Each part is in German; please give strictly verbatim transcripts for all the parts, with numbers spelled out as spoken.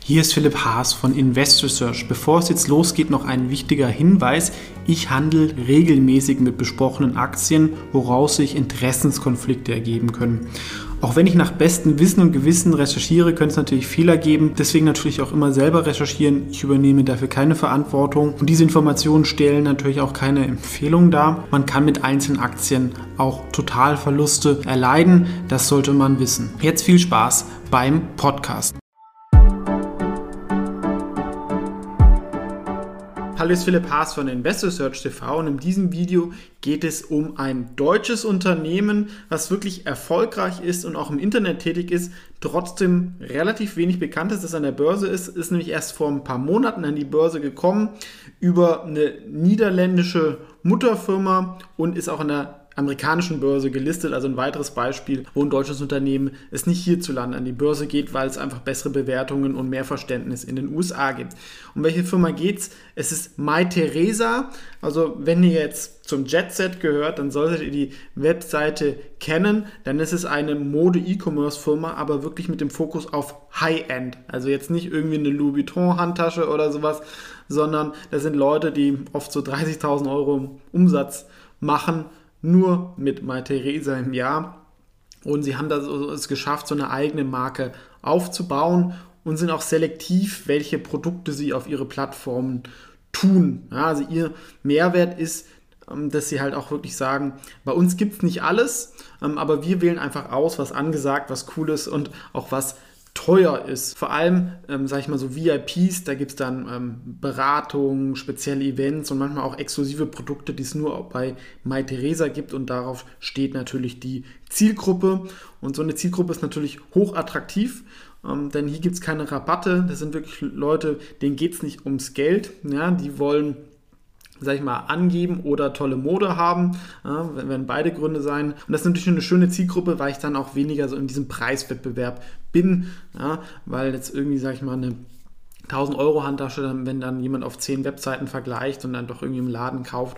Hier ist Philipp Haas von Invest Research. Bevor es jetzt losgeht, noch ein wichtiger Hinweis. Ich handle regelmäßig mit besprochenen Aktien, woraus sich Interessenskonflikte ergeben können. Auch wenn ich nach bestem Wissen und Gewissen recherchiere, können es natürlich Fehler geben. Deswegen natürlich auch immer selber recherchieren. Ich übernehme dafür keine Verantwortung. Und diese Informationen stellen natürlich auch keine Empfehlung dar. Man kann mit einzelnen Aktien auch Totalverluste erleiden. Das sollte man wissen. Jetzt viel Spaß beim Podcast. Hallo, ist Philipp Haas von Invest Research T V und in diesem Video geht es um ein deutsches Unternehmen, was wirklich erfolgreich ist und auch im Internet tätig ist, trotzdem relativ wenig bekannt ist, dass es an der Börse ist, ist nämlich erst vor ein paar Monaten an die Börse gekommen über eine niederländische Mutterfirma und ist auch an der amerikanischen Börse gelistet, also ein weiteres Beispiel, wo ein deutsches Unternehmen es nicht hierzulande an die Börse geht, weil es einfach bessere Bewertungen und mehr Verständnis in den U S A gibt. Um welche Firma geht's? Es ist Mytheresa. Also wenn ihr jetzt zum Jetset gehört, dann solltet ihr die Webseite kennen, dann ist es eine Mode-E-Commerce-Firma, aber wirklich mit dem Fokus auf High-End. Also jetzt nicht irgendwie eine Louis Vuitton-Handtasche oder sowas, sondern das sind Leute, die oft so dreißigtausend Euro Umsatz machen, nur mit Mytheresa im Jahr, und sie haben das, es geschafft, so eine eigene Marke aufzubauen und sind auch selektiv, welche Produkte sie auf ihre Plattformen tun. Ja, also ihr Mehrwert ist, dass sie halt auch wirklich sagen, bei uns gibt es nicht alles, aber wir wählen einfach aus, was angesagt, was cool ist und auch was teuer ist. Vor allem, ähm, sage ich mal, so V I Ps, da gibt es dann ähm, Beratungen, spezielle Events und manchmal auch exklusive Produkte, die es nur bei Mytheresa gibt, und darauf steht natürlich die Zielgruppe. Und so eine Zielgruppe ist natürlich hochattraktiv, ähm, denn hier gibt es keine Rabatte. Das sind wirklich Leute, denen geht es nicht ums Geld. Ja, die wollen, sag ich mal, angeben oder tolle Mode haben, ja, werden beide Gründe sein. Und das ist natürlich eine schöne Zielgruppe, weil ich dann auch weniger so in diesem Preiswettbewerb bin, ja, weil jetzt irgendwie, sag ich mal, eine tausend Euro Handtasche, dann, wenn dann jemand auf zehn Webseiten vergleicht und dann doch irgendwie im Laden kauft,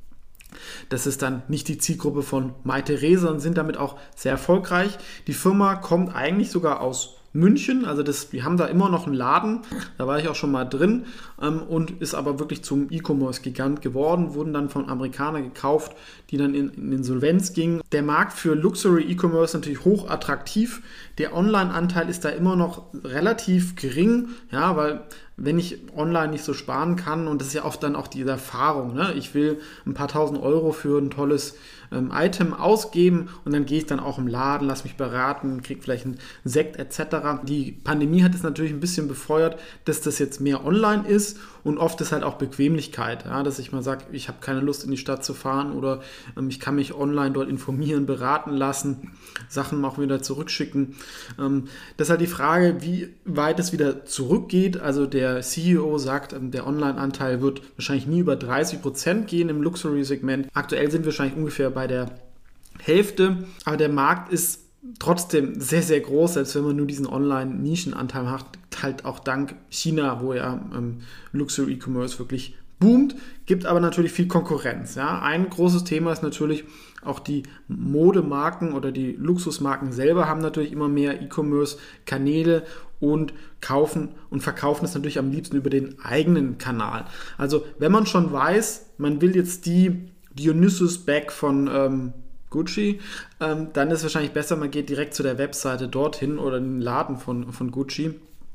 das ist dann nicht die Zielgruppe von Mytheresa und sind damit auch sehr erfolgreich. Die Firma kommt eigentlich sogar aus München, also das, wir haben da immer noch einen Laden, da war ich auch schon mal drin, ähm, und ist aber wirklich zum E-Commerce-Gigant geworden, wurden dann von Amerikanern gekauft, die dann in, in Insolvenz gingen. Der Markt für Luxury E-Commerce ist natürlich hoch attraktiv, der Online-Anteil ist da immer noch relativ gering, ja, weil wenn ich online nicht so sparen kann, und das ist ja oft dann auch diese Erfahrung, ne? Ich will ein paar tausend Euro für ein tolles ähm, Item ausgeben und dann gehe ich dann auch im Laden, lass mich beraten, kriege vielleicht einen Sekt et cetera. Die Pandemie hat es natürlich ein bisschen befeuert, dass das jetzt mehr online ist, und oft ist halt auch Bequemlichkeit, ja? Dass ich mal sage, ich habe keine Lust in die Stadt zu fahren oder ähm, ich kann mich online dort informieren, beraten lassen, Sachen auch wieder zurückschicken. Ähm, das ist halt die Frage, wie weit es wieder zurückgeht. Also der C E O sagt, der Online-Anteil wird wahrscheinlich nie über dreißig Prozent gehen im Luxury-Segment. Aktuell sind wir wahrscheinlich ungefähr bei der Hälfte, aber der Markt ist trotzdem sehr, sehr groß, selbst wenn man nur diesen Online-Nischenanteil hat, halt auch dank China, wo ja ähm, Luxury-E-Commerce wirklich boomt, gibt aber natürlich viel Konkurrenz. Ja? Ein großes Thema ist natürlich auch die Modemarken oder die Luxusmarken selber haben natürlich immer mehr E-Commerce-Kanäle und kaufen und verkaufen es natürlich am liebsten über den eigenen Kanal. Also wenn man schon weiß, man will jetzt die Dionysus Bag von ähm, Gucci, ähm, dann ist es wahrscheinlich besser, man geht direkt zu der Webseite dorthin oder in den Laden von, von Gucci.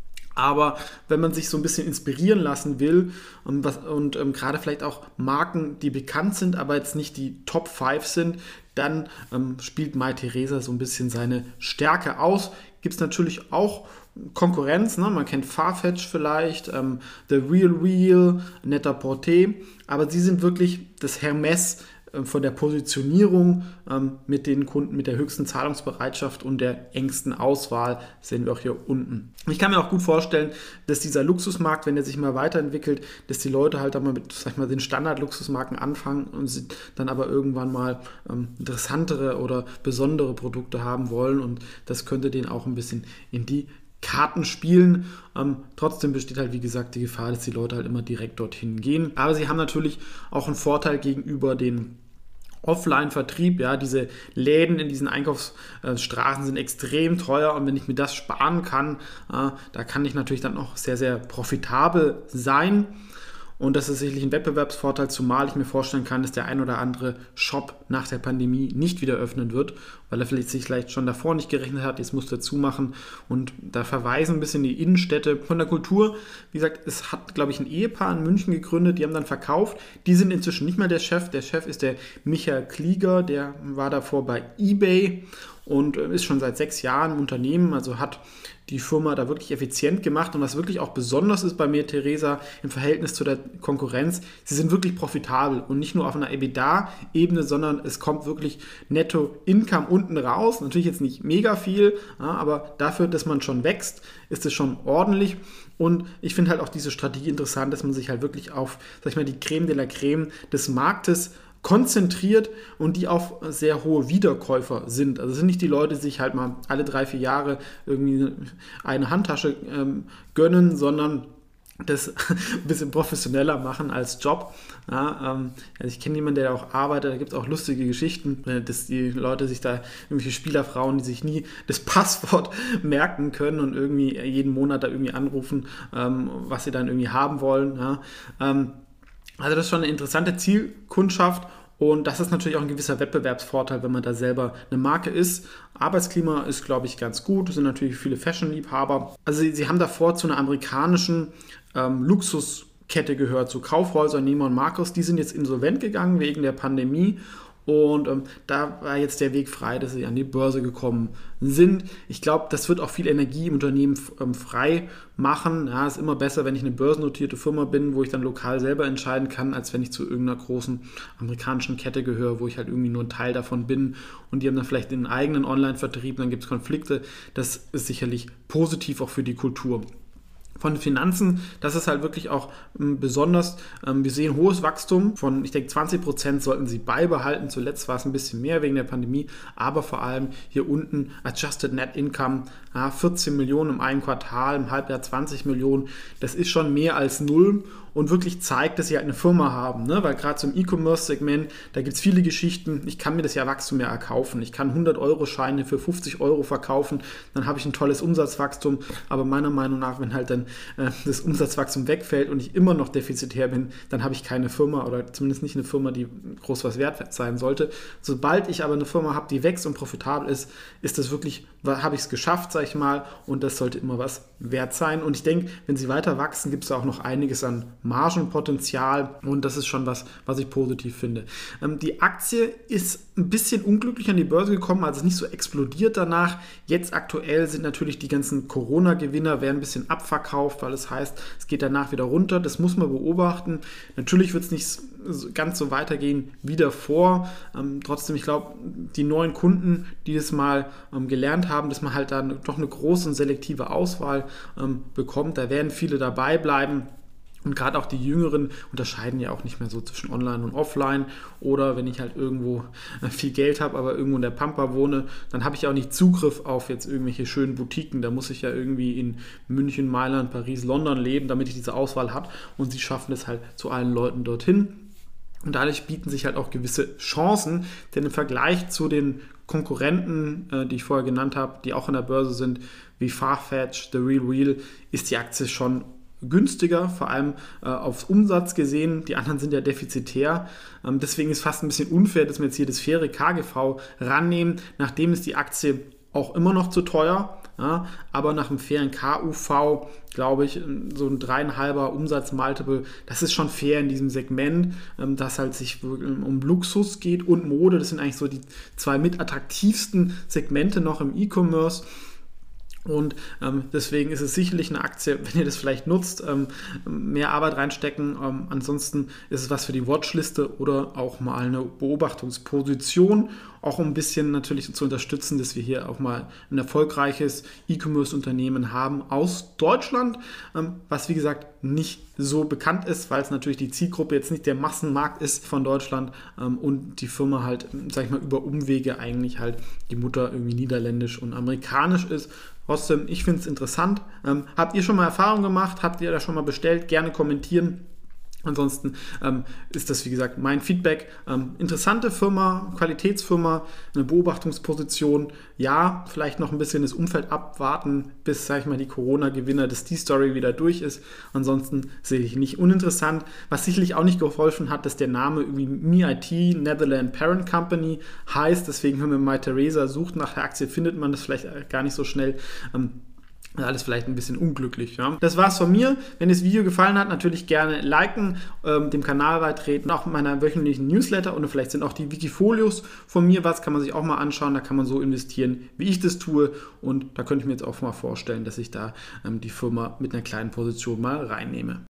Aber wenn man sich so ein bisschen inspirieren lassen will und, was, und ähm, gerade vielleicht auch Marken, die bekannt sind, aber jetzt nicht die Top fünf sind, dann ähm, spielt Mytheresa so ein bisschen seine Stärke aus. Gibt es natürlich auch Konkurrenz, ne? Man kennt Farfetch vielleicht, ähm, The Real Real, Net-a-Porter, aber sie sind wirklich das Hermes von der Positionierung ähm, mit den Kunden mit der höchsten Zahlungsbereitschaft und der engsten Auswahl, sehen wir auch hier unten. Ich kann mir auch gut vorstellen, dass dieser Luxusmarkt, wenn er sich mal weiterentwickelt, dass die Leute halt einmal mit, sag ich mal, den Standard-Luxusmarken anfangen und sie dann aber irgendwann mal ähm, interessantere oder besondere Produkte haben wollen, und das könnte denen auch ein bisschen in die Karten spielen. Ähm, trotzdem besteht halt, wie gesagt, die Gefahr, dass die Leute halt immer direkt dorthin gehen. Aber sie haben natürlich auch einen Vorteil gegenüber den Offline-Vertrieb, ja, diese Läden in diesen Einkaufsstraßen sind extrem teuer und wenn ich mir das sparen kann, äh, da kann ich natürlich dann auch sehr, sehr profitabel sein. Und das ist sicherlich ein Wettbewerbsvorteil, zumal ich mir vorstellen kann, dass der ein oder andere Shop nach der Pandemie nicht wieder öffnen wird, weil er vielleicht sich vielleicht schon davor nicht gerechnet hat, jetzt muss er zumachen. Und da verweisen ein bisschen die Innenstädte von der Kultur. Wie gesagt, es hat, glaube ich, ein Ehepaar in München gegründet, die haben dann verkauft. Die sind inzwischen nicht mehr der Chef. Der Chef ist der Michael Klieger, der war davor bei eBay und ist schon seit sechs Jahren im Unternehmen, also hat die Firma da wirklich effizient gemacht. Und was wirklich auch besonders ist bei mir, Theresa, im Verhältnis zu der Konkurrenz, sie sind wirklich profitabel und nicht nur auf einer EBITDA-Ebene, sondern es kommt wirklich Netto-Income unten raus. Natürlich jetzt nicht mega viel, ja, aber dafür, dass man schon wächst, ist es schon ordentlich. Und ich finde halt auch diese Strategie interessant, dass man sich halt wirklich auf, sag ich mal, die Creme de la Creme des Marktes konzentriert und die auch sehr hohe Wiederkäufer sind. Also es sind nicht die Leute, die sich halt mal alle drei, vier Jahre irgendwie eine Handtasche ähm, gönnen, sondern das ein bisschen professioneller machen als Job. Ja, ähm, also ich kenne jemanden, der auch arbeitet, da gibt es auch lustige Geschichten, äh, dass die Leute sich da, irgendwelche Spielerfrauen, die sich nie das Passwort merken können und irgendwie jeden Monat da irgendwie anrufen, ähm, was sie dann irgendwie haben wollen. Ja. Ähm, Also das ist schon eine interessante Zielkundschaft und das ist natürlich auch ein gewisser Wettbewerbsvorteil, wenn man da selber eine Marke ist. Arbeitsklima ist, glaube ich, ganz gut. Es sind natürlich viele Fashion-Liebhaber. Also sie, sie haben davor zu einer amerikanischen ähm, Luxuskette gehört, zu Kaufhäusern, Neiman Marcus. Die sind jetzt insolvent gegangen wegen der Pandemie. Und ähm, da war jetzt der Weg frei, dass sie an die Börse gekommen sind. Ich glaube, das wird auch viel Energie im Unternehmen ähm, frei machen. Ja, ist immer besser, wenn ich eine börsennotierte Firma bin, wo ich dann lokal selber entscheiden kann, als wenn ich zu irgendeiner großen amerikanischen Kette gehöre, wo ich halt irgendwie nur ein Teil davon bin. Und die haben dann vielleicht einen eigenen Online-Vertrieb, dann gibt es Konflikte. Das ist sicherlich positiv auch für die Kultur. Von den Finanzen, das ist halt wirklich auch ähm, besonders. Ähm, wir sehen hohes Wachstum von, ich denke, zwanzig Prozent sollten sie beibehalten. Zuletzt war es ein bisschen mehr wegen der Pandemie, aber vor allem hier unten Adjusted Net Income, ja, vierzehn Millionen im einen Quartal, im Halbjahr zwanzig Millionen. Das ist schon mehr als null und wirklich zeigt, dass sie halt eine Firma haben, ne? Weil gerade zum E-Commerce-Segment, da gibt es viele Geschichten. Ich kann mir das ja Wachstum ja erkaufen. Ich kann hundert-Euro-Scheine für fünfzig Euro verkaufen, dann habe ich ein tolles Umsatzwachstum. Aber meiner Meinung nach, wenn halt dann äh, das Umsatzwachstum wegfällt und ich immer noch defizitär bin, dann habe ich keine Firma oder zumindest nicht eine Firma, die groß was wert sein sollte. Sobald ich aber eine Firma habe, die wächst und profitabel ist, ist das wirklich, habe ich es geschafft, sage ich mal, und das sollte immer was wert sein. Und ich denke, wenn sie weiter wachsen, gibt es auch noch einiges an Margenpotenzial und das ist schon was, was ich positiv finde. Ähm, die Aktie ist ein bisschen unglücklich an die Börse gekommen, also nicht so explodiert danach. Jetzt aktuell sind natürlich die ganzen Corona-Gewinner werden ein bisschen abverkauft, weil es heißt, es geht danach wieder runter. Das muss man beobachten. Natürlich wird es nicht ganz so weitergehen wie davor. Ähm, trotzdem, ich glaube, die neuen Kunden, die das mal ähm, gelernt haben, dass man halt dann doch eine große und selektive Auswahl ähm, bekommt, da werden viele dabei bleiben. Und gerade auch die Jüngeren unterscheiden ja auch nicht mehr so zwischen Online und Offline. Oder wenn ich halt irgendwo viel Geld habe, aber irgendwo in der Pampa wohne, dann habe ich auch nicht Zugriff auf jetzt irgendwelche schönen Boutiquen. Da muss ich ja irgendwie in München, Mailand, Paris, London leben, damit ich diese Auswahl habe. Und sie schaffen es halt zu allen Leuten dorthin. Und dadurch bieten sich halt auch gewisse Chancen, denn im Vergleich zu den Konkurrenten, äh, die ich vorher genannt habe, die auch an der Börse sind, wie Farfetch, The Real Real, ist die Aktie schon günstiger, vor allem äh, aufs Umsatz gesehen. Die anderen sind ja defizitär. Ähm, deswegen ist fast ein bisschen unfair, dass wir jetzt hier das faire K G V rannehmen. Nachdem ist die Aktie auch immer noch zu teuer, ja, aber nach einem fairen K U V, glaube ich, so ein dreieinhalber Umsatzmultiple, das ist schon fair in diesem Segment, ähm, dass halt sich um Luxus geht und Mode. Das sind eigentlich so die zwei mit attraktivsten Segmente noch im E-Commerce. Und ähm, deswegen ist es sicherlich eine Aktie, wenn ihr das vielleicht nutzt, ähm, mehr Arbeit reinstecken. Ähm, ansonsten ist es was für die Watchliste oder auch mal eine Beobachtungsposition, auch um ein bisschen natürlich zu unterstützen, dass wir hier auch mal ein erfolgreiches E-Commerce-Unternehmen haben aus Deutschland, ähm, was wie gesagt nicht so bekannt ist, weil es natürlich die Zielgruppe jetzt nicht der Massenmarkt ist von Deutschland ähm, und die Firma halt, sag ich mal, über Umwege eigentlich halt die Mutter irgendwie niederländisch und amerikanisch ist. Trotzdem, ich finde es interessant. Ähm, habt ihr schon mal Erfahrung gemacht? Habt ihr das schon mal bestellt? Gerne kommentieren. Ansonsten ähm, ist das, wie gesagt, mein Feedback. Ähm, interessante Firma, Qualitätsfirma, eine Beobachtungsposition. Ja, vielleicht noch ein bisschen das Umfeld abwarten, bis, sag ich mal, die Corona-Gewinner, dass die Story wieder durch ist. Ansonsten sehe ich nicht uninteressant. Was sicherlich auch nicht geholfen hat, dass der Name irgendwie MeIT, Netherlands Parent Company heißt. Deswegen, wenn man mal Theresa sucht nach der Aktie, findet man das vielleicht gar nicht so schnell. Ähm, Alles vielleicht ein bisschen unglücklich. Ja. Das war's von mir. Wenn das Video gefallen hat, natürlich gerne liken, ähm, dem Kanal beitreten, auch meiner wöchentlichen Newsletter und vielleicht sind auch die Wikifolios von mir was, kann man sich auch mal anschauen. Da kann man so investieren, wie ich das tue und da könnte ich mir jetzt auch mal vorstellen, dass ich da ähm, die Firma mit einer kleinen Position mal reinnehme.